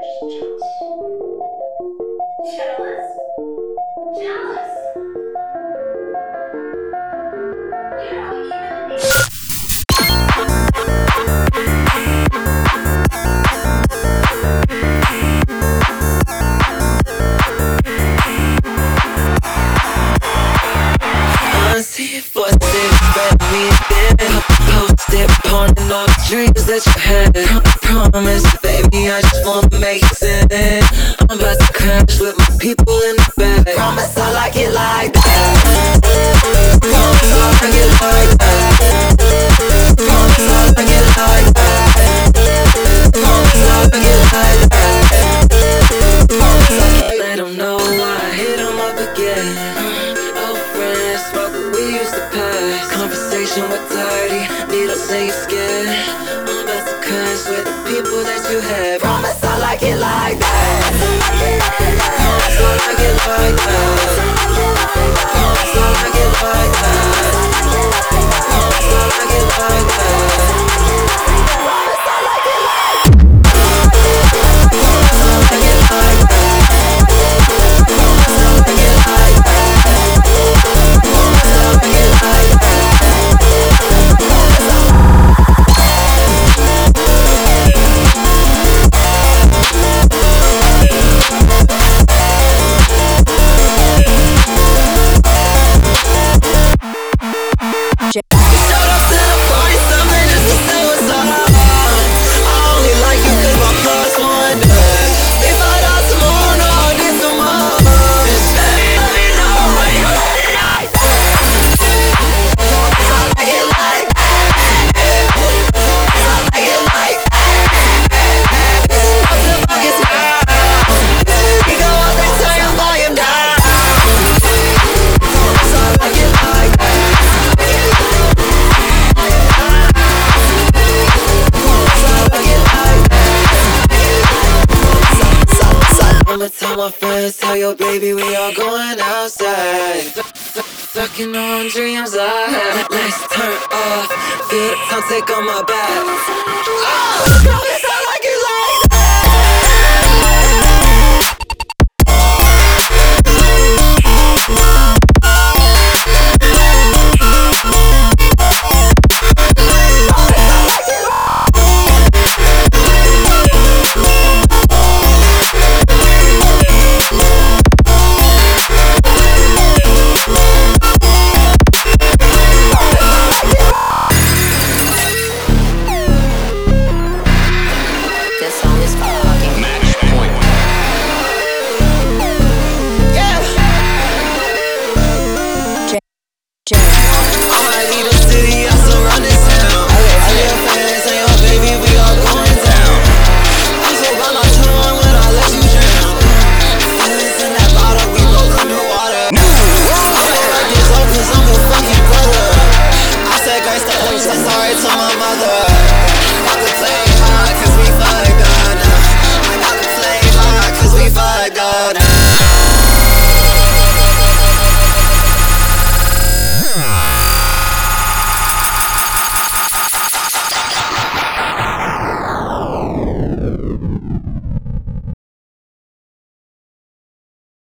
Jealous. Jealous. You don't even need. I see it for six, but me then post it, pawning all the dreams that you had. Promise, baby, I just wanna make it sin. I'm about to crash with my people in the back. Promise I like it like that. Promise I like it like that. Promise I like it like that. Promise I like it like that. Promise I can't let 'em know why I hit 'em up again. Old friends, smoke what we used to pass. Conversation with dirty, needles in your skin. I'm about to crash with the people that you had. Promise I like it like that. Promise I like it like that. Promise I like it like that. Promise I like it like that. Promise I like it like that. Promise I like it like that. Promise I like it like that. Promise I like it like Showed up to the party, something just to say what's up. I only like you 'cause my plus one does. They thought I was more, no, I did some more. Just let me know when you let it like that. Promise I like it like that. Promise I like it like that. Up to buckets now. We go up and turn your volume down. Promise I like it like that. I'ma tell my friends, tell your baby we all going outside. Sucking on dreams I had. Lights turn off, feel the time take on my back.